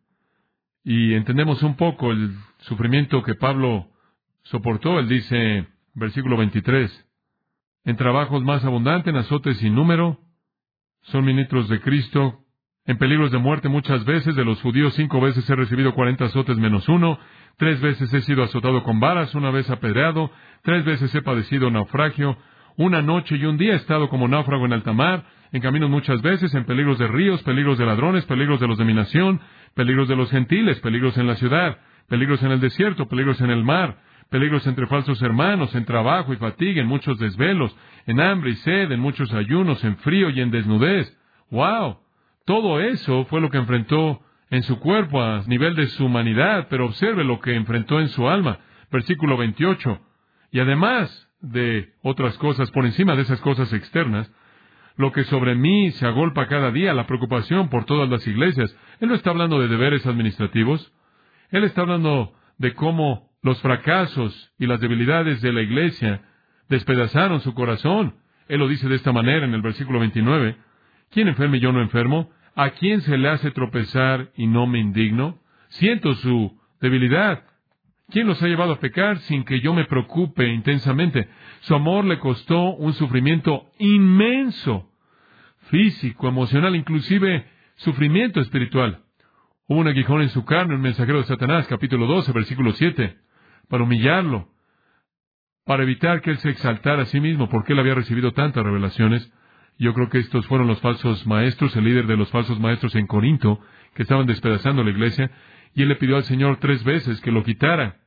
Y entendemos un poco el sufrimiento que Pablo soportó. Él dice, versículo 23, en trabajos más abundantes, en azotes sin número, son ministros de Cristo, en peligros de muerte muchas veces. De los judíos 5 veces he recibido 40 azotes menos 1, 3 veces he sido azotado con varas, 1 vez apedreado, 3 veces he padecido naufragio, 1 noche y 1 día he estado como náufrago en alta mar, en caminos muchas veces, en peligros de ríos, peligros de ladrones, peligros de los de mi nación, peligros de los gentiles, peligros en la ciudad, peligros en el desierto, peligros en el mar, peligros entre falsos hermanos, en trabajo y fatiga, en muchos desvelos, en hambre y sed, en muchos ayunos, en frío y en desnudez. ¡Wow! Todo eso fue lo que enfrentó en su cuerpo a nivel de su humanidad, pero observe lo que enfrentó en su alma. Versículo 28. Y además de otras cosas, por encima de esas cosas externas, lo que sobre mí se agolpa cada día, la preocupación por todas las iglesias. Él no está hablando de deberes administrativos. Él está hablando de cómo los fracasos y las debilidades de la iglesia despedazaron su corazón. Él lo dice de esta manera en el versículo 29. ¿Quién enferma y yo no enfermo? ¿A quién se le hace tropezar y no me indigno? Siento su debilidad. ¿Quién los ha llevado a pecar sin que yo me preocupe intensamente? Su amor le costó un sufrimiento inmenso, físico, emocional, inclusive sufrimiento espiritual. Hubo un aguijón en su carne, un mensajero de Satanás, capítulo 12, versículo 7, para humillarlo, para evitar que él se exaltara a sí mismo, porque él había recibido tantas revelaciones. Yo creo que estos fueron los falsos maestros, el líder de los falsos maestros en Corinto, que estaban despedazando la iglesia, y él le pidió al Señor 3 veces que lo quitara,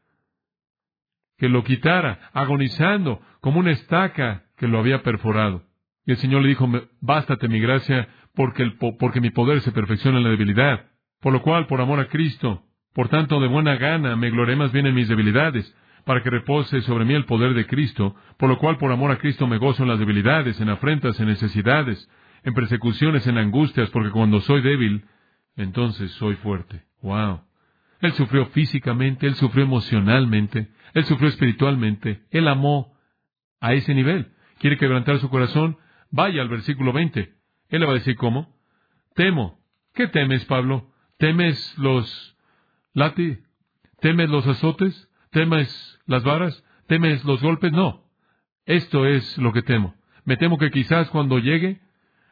agonizando como una estaca que lo había perforado. Y el Señor le dijo, bástate mi gracia, porque mi poder se perfecciona en la debilidad. Por lo cual, por amor a Cristo, por tanto, de buena gana, me gloriaré más bien en mis debilidades, para que repose sobre mí el poder de Cristo, por lo cual, por amor a Cristo, me gozo en las debilidades, en afrentas, en necesidades, en persecuciones, en angustias, porque cuando soy débil, entonces soy fuerte. ¡Wow! Él sufrió físicamente, él sufrió emocionalmente, él sufrió espiritualmente, él amó a ese nivel. ¿Quiere quebrantar su corazón? Vaya al versículo 20. Él le va a decir, ¿cómo? Temo. ¿Qué temes, Pablo? ¿Temes los ¿Temes los azotes? ¿Temes las varas? ¿Temes los golpes? No. Esto es lo que temo. Me temo que quizás cuando llegue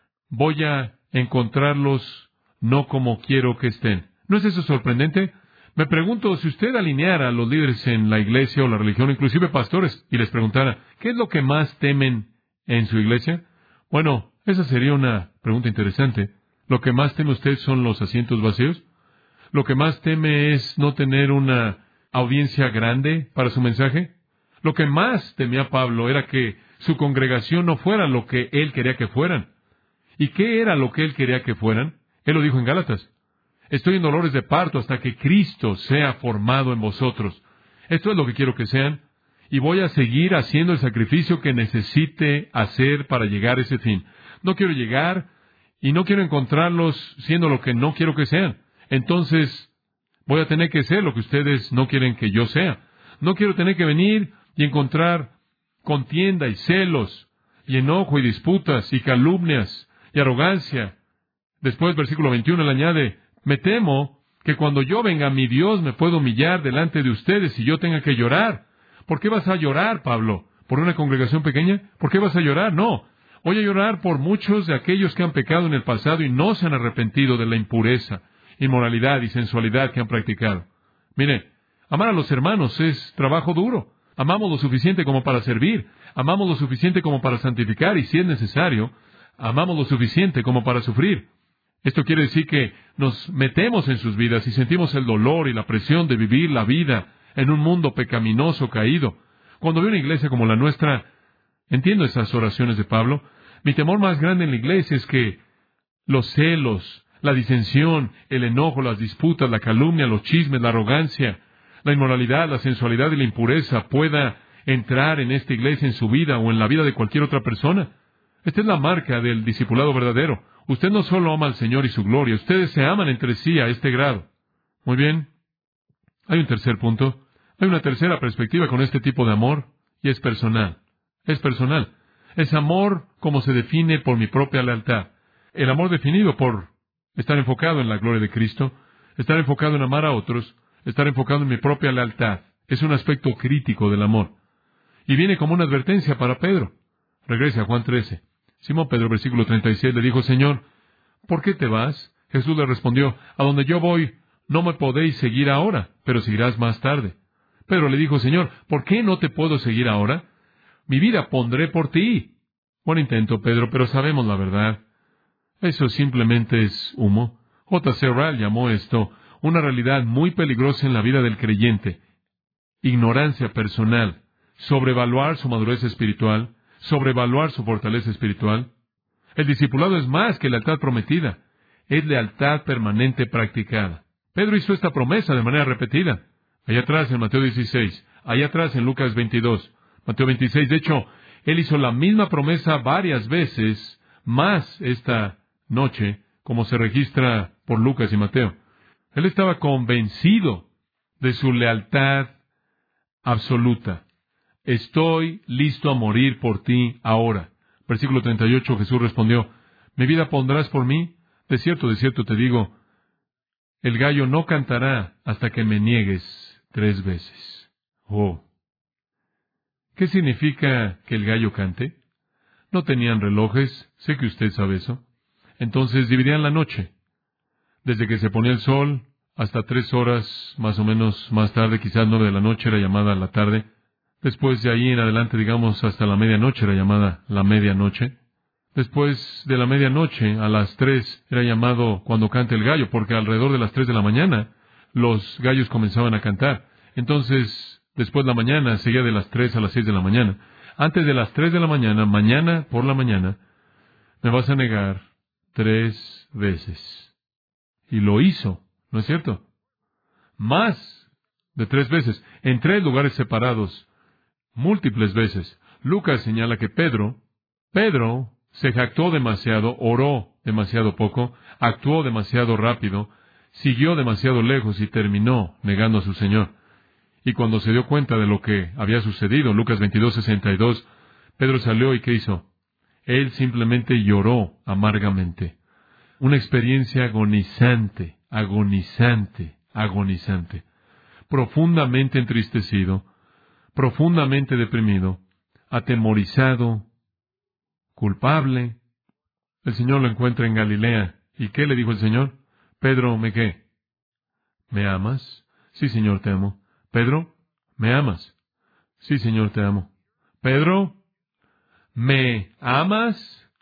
voy a encontrarlos no como quiero que estén. ¿No es eso sorprendente? Me pregunto, si usted alineara a los líderes en la iglesia o la religión, inclusive pastores, y les preguntara, ¿qué es lo que más temen en su iglesia? Bueno, esa sería una pregunta interesante. ¿Lo que más teme usted son los asientos vacíos? ¿Lo que más teme es no tener una audiencia grande para su mensaje? Lo que más temía Pablo era que su congregación no fuera lo que él quería que fueran. ¿Y qué era lo que él quería que fueran? Él lo dijo en Gálatas. Estoy en dolores de parto hasta que Cristo sea formado en vosotros. Esto es lo que quiero que sean. Y voy a seguir haciendo el sacrificio que necesite hacer para llegar a ese fin. No quiero llegar y no quiero encontrarlos siendo lo que no quiero que sean. Entonces, voy a tener que ser lo que ustedes no quieren que yo sea. No quiero tener que venir y encontrar contienda y celos y enojo y disputas y calumnias y arrogancia. Después, versículo 21, le añade, me temo que cuando yo venga, mi Dios me pueda humillar delante de ustedes y yo tenga que llorar. ¿Por qué vas a llorar, Pablo? ¿Por una congregación pequeña? ¿Por qué vas a llorar? No. Voy a llorar por muchos de aquellos que han pecado en el pasado y no se han arrepentido de la impureza, inmoralidad y sensualidad que han practicado. Mire, amar a los hermanos es trabajo duro. Amamos lo suficiente como para servir. Amamos lo suficiente como para santificar y, si es necesario, amamos lo suficiente como para sufrir. Esto quiere decir que nos metemos en sus vidas y sentimos el dolor y la presión de vivir la vida en un mundo pecaminoso caído. Cuando veo una iglesia como la nuestra, entiendo esas oraciones de Pablo. Mi temor más grande en la iglesia es que los celos, la disensión, el enojo, las disputas, la calumnia, los chismes, la arrogancia, la inmoralidad, la sensualidad y la impureza pueda entrar en esta iglesia, en su vida o en la vida de cualquier otra persona. Esta es la marca del discipulado verdadero. Usted no solo ama al Señor y su gloria, ustedes se aman entre sí a este grado. Muy bien. Hay un tercer punto. Hay una tercera perspectiva con este tipo de amor, y es personal. Es personal. Es amor como se define por mi propia lealtad. El amor definido por estar enfocado en la gloria de Cristo, estar enfocado en amar a otros, estar enfocado en mi propia lealtad. Es un aspecto crítico del amor. Y viene como una advertencia para Pedro. Regrese a Juan 13. Simón Pedro, versículo 36, le dijo, Señor, ¿por qué te vas? Jesús le respondió, a donde yo voy, no me podéis seguir ahora, pero seguirás más tarde. Pedro le dijo, Señor, ¿por qué no te puedo seguir ahora? Mi vida pondré por ti. Buen intento, Pedro, pero sabemos la verdad. Eso simplemente es humo. J.C. Ryle llamó esto una realidad muy peligrosa en la vida del creyente. ignorancia personal, sobrevaluar su madurez espiritual, sobrevaluar su fortaleza espiritual. El discipulado es más que lealtad prometida, es lealtad permanente practicada. Pedro hizo esta promesa de manera repetida. Allá atrás en Mateo 16, allá atrás en Lucas 22, Mateo 26. De hecho, él hizo la misma promesa varias veces, más esta noche, como se registra por Lucas y Mateo. Él estaba convencido de su lealtad absoluta. Estoy listo a morir por ti ahora. Versículo 38, Jesús respondió, ¿mi vida pondrás por mí? De cierto te digo, el gallo no cantará hasta que me niegues 3 veces. Oh. ¿Qué significa que el gallo cante? No tenían relojes, sé que usted sabe eso. Entonces dividían la noche. Desde que se ponía el sol hasta 3 horas, más o menos más tarde, quizás 9 de la noche era llamada la tarde. Después de ahí en adelante, digamos, hasta la medianoche era llamada la medianoche. Después de la medianoche, a las 3, era llamado cuando canta el gallo, porque alrededor de las 3 de la mañana, los gallos comenzaban a cantar. Entonces, después de la mañana, seguía de las 3 a las 6 de la mañana. Antes de las 3 de la mañana, mañana por la mañana, me vas a negar 3 veces. Y lo hizo, ¿no es cierto? Más de 3 veces, en 3 lugares separados, múltiples veces. Lucas señala que Pedro se jactó demasiado, oró demasiado poco, actuó demasiado rápido, siguió demasiado lejos y terminó negando a su Señor. Y cuando se dio cuenta de lo que había sucedido, Lucas 22:62, Pedro salió y ¿qué hizo? Él simplemente lloró amargamente. Una experiencia agonizante, profundamente entristecido, profundamente deprimido, atemorizado, culpable. El Señor lo encuentra en Galilea. ¿Y qué le dijo el Señor? Pedro, ¿me qué? ¿Me amas? Sí, Señor, te amo. Pedro, ¿me amas? Sí, Señor, te amo. Pedro, ¿me amas?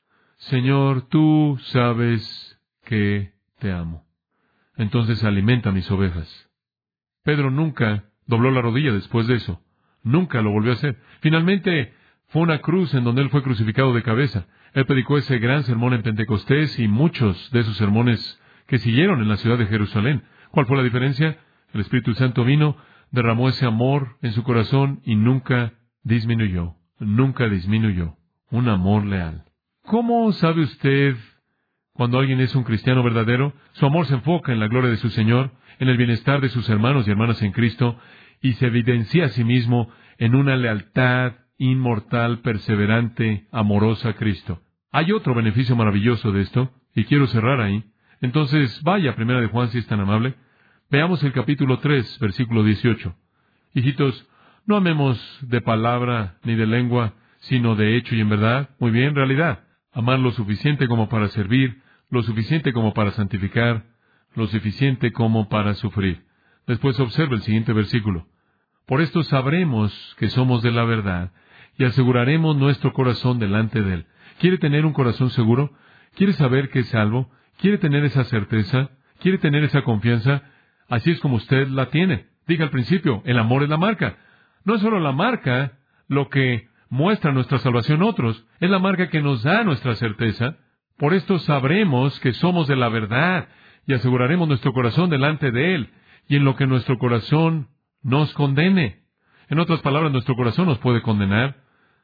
Señor, tú sabes que te amo. Entonces alimenta mis ovejas. Pedro nunca dobló la rodilla después de eso. Nunca lo volvió a hacer. Finalmente, fue una cruz en donde él fue crucificado de cabeza. Él predicó ese gran sermón en Pentecostés y muchos de esos sermones que siguieron en la ciudad de Jerusalén. ¿Cuál fue la diferencia? El Espíritu Santo vino, derramó ese amor en su corazón y nunca disminuyó. Nunca disminuyó. Un amor leal. ¿Cómo sabe usted cuando alguien es un cristiano verdadero? Su amor se enfoca en la gloria de su Señor, en el bienestar de sus hermanos y hermanas en Cristo, y se evidencia a sí mismo en una lealtad inmortal, perseverante, amorosa a Cristo. Hay otro beneficio maravilloso de esto, y quiero cerrar ahí. Entonces, vaya a 1 de Juan si es tan amable. Veamos el capítulo 3, versículo 18. Hijitos, no amemos de palabra ni de lengua, sino de hecho y en verdad. Muy bien, realidad. Amar lo suficiente como para servir, lo suficiente como para santificar, lo suficiente como para sufrir. Después observa el siguiente versículo. Por esto sabremos que somos de la verdad y aseguraremos nuestro corazón delante de Él. ¿Quiere tener un corazón seguro? ¿Quiere saber que es salvo? ¿Quiere tener esa certeza? ¿Quiere tener esa confianza? Así es como usted la tiene. Dije al principio, el amor es la marca. No es solo la marca lo que muestra nuestra salvación a otros, es la marca que nos da nuestra certeza. Por esto sabremos que somos de la verdad y aseguraremos nuestro corazón delante de Él, y en lo que nuestro corazón nos condene. En otras palabras, nuestro corazón nos puede condenar.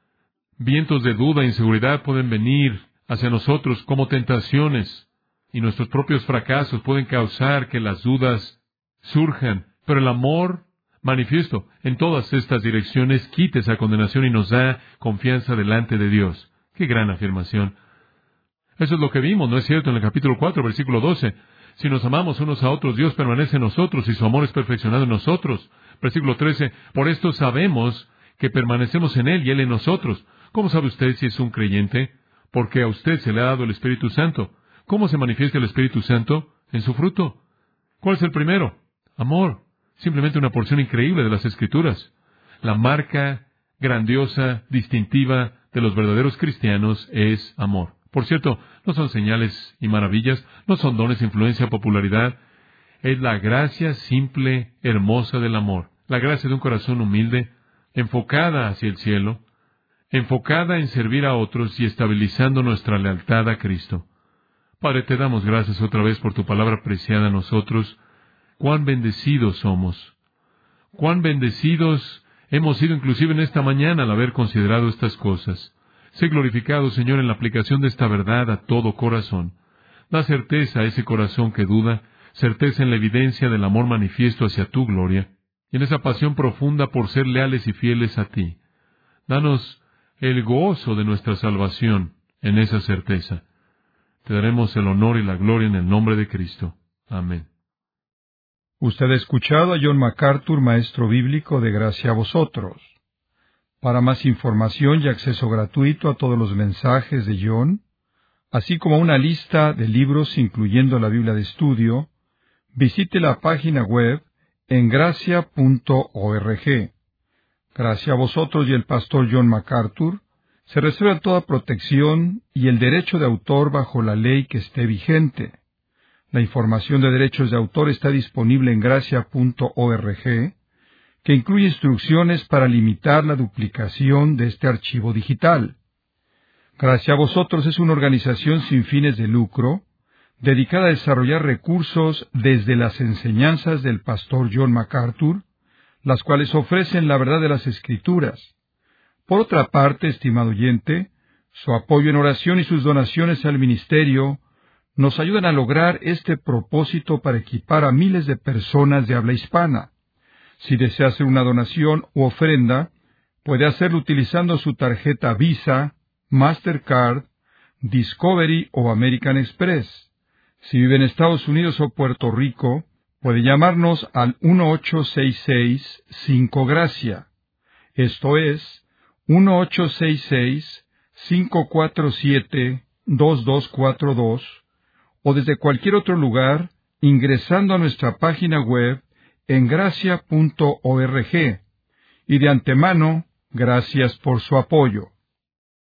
Vientos de duda e inseguridad pueden venir hacia nosotros como tentaciones, y nuestros propios fracasos pueden causar que las dudas surjan. Pero el amor manifiesto en todas estas direcciones quita esa condenación y nos da confianza delante de Dios. ¡Qué gran afirmación! Eso es lo que vimos, ¿no es cierto? En el capítulo 4, versículo 12. Si nos amamos unos a otros, Dios permanece en nosotros y su amor es perfeccionado en nosotros. Versículo 13. Por esto sabemos que permanecemos en Él y Él en nosotros. ¿Cómo sabe usted si es un creyente? Porque a usted se le ha dado el Espíritu Santo. ¿Cómo se manifiesta el Espíritu Santo? En su fruto. ¿Cuál es el primero? Amor. Simplemente una porción increíble de las Escrituras. La marca grandiosa, distintiva de los verdaderos cristianos es amor. Por cierto, no son señales y maravillas, no son dones, influencia, popularidad. Es la gracia simple, hermosa del amor. la gracia de un corazón humilde, enfocada hacia el cielo, enfocada en servir a otros y estabilizando nuestra lealtad a Cristo. Padre, te damos gracias otra vez por tu palabra preciada a nosotros. Cuán bendecidos somos. Cuán bendecidos hemos sido inclusive en esta mañana al haber considerado estas cosas. Sé glorificado, Señor, en la aplicación de esta verdad a todo corazón. Da certeza a ese corazón que duda, certeza en la evidencia del amor manifiesto hacia tu gloria, y en esa pasión profunda por ser leales y fieles a ti. Danos el gozo de nuestra salvación en esa certeza. Te daremos el honor y la gloria en el nombre de Cristo. Amén. Usted ha escuchado a John MacArthur, maestro bíblico, de gracia a vosotros. Para más información y acceso gratuito a todos los mensajes de John, así como una lista de libros incluyendo la Biblia de estudio, visite la página web en gracia.org. Gracias a vosotros y el pastor John MacArthur, se reserva toda protección y el derecho de autor bajo la ley que esté vigente. La información de derechos de autor está disponible en gracia.org, que incluye instrucciones para limitar la duplicación de este archivo digital. Gracias a vosotros es una organización sin fines de lucro, dedicada a desarrollar recursos desde las enseñanzas del pastor John MacArthur, las cuales ofrecen la verdad de las Escrituras. Por otra parte, estimado oyente, su apoyo en oración y sus donaciones al ministerio nos ayudan a lograr este propósito para equipar a miles de personas de habla hispana. Si desea hacer una donación u ofrenda, puede hacerlo utilizando su tarjeta Visa, Mastercard, Discovery o American Express. Si vive en Estados Unidos o Puerto Rico, puede llamarnos al 1-866-5-GRACIA. Esto es 1-866-547-2242, o desde cualquier otro lugar, ingresando a nuestra página web en gracia.org. Y de antemano, gracias por su apoyo.